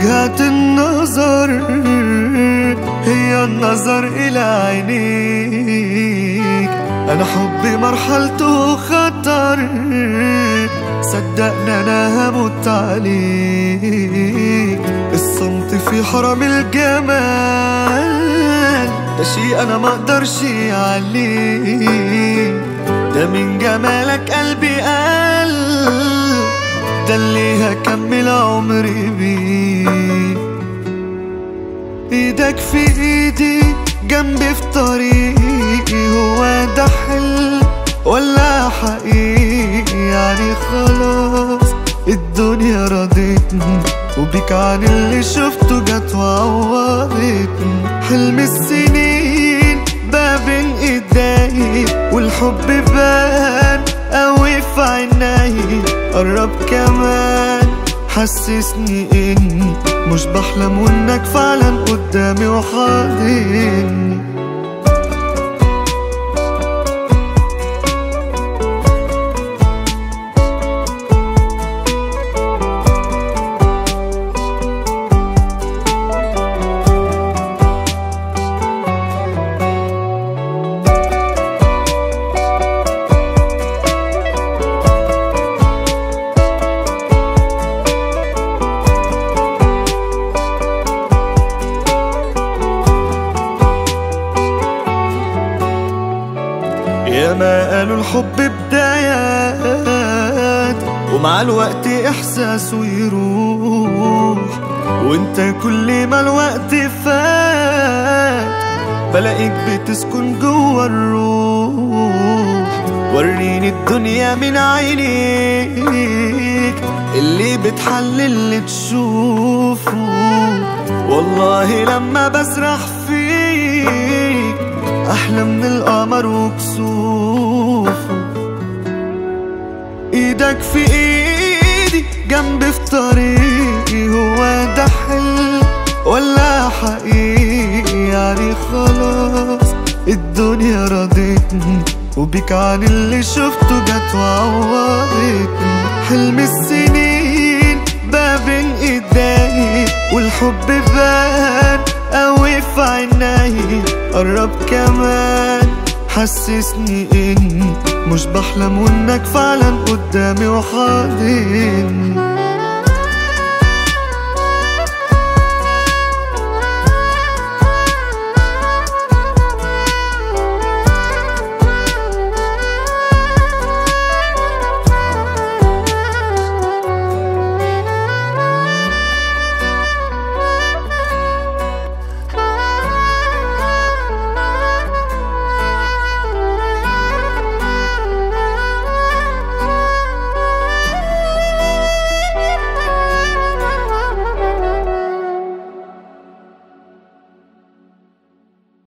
وجهات النظر هي النظر إلى عينيك. أنا حبي مرحلته خطر، صدقني أنا هموت عليك. الصمت في حرم الجمال ده شي أنا مقدرش عليه. ده من جمالك قلبي قال ده اللي هكمل عمري بيه. ايدك في ايدي جنبي في طريقي، هو ده حلم ولا حقيقي؟ يعني خلاص الدنيا رضيتني، وبيك عن اللي شفته جت وعوضتني. حلم السنين بقى بين ايدي، والحب بان قوي في عيني. قرب كمان حسسني اني مش بحلم، وانك فعلا قدامي وحاضني. يا ما قالوا الحب بدايات، ومع الوقت إحساسه يروح. وانت كل ما الوقت فات بلاقيك بتسكن جوا الروح. وريني الدنيا من عينيك اللي بتحلل اللي تشوفه. والله لما بسرح فيك أحلى من القمر وكسوفه. ايدك في ايدي جنبي في طريقي، هو ده حلم ولا حقيقي؟ يعني خلاص الدنيا رضيتني، وبيك عن اللي شفته جت وعوضتني. حلم السنين بقى بين ايدي، والحب بان قوي في عيني. قرب كمان حسسني اني مش بحلم، وانك فعلا قدامي وحاضني.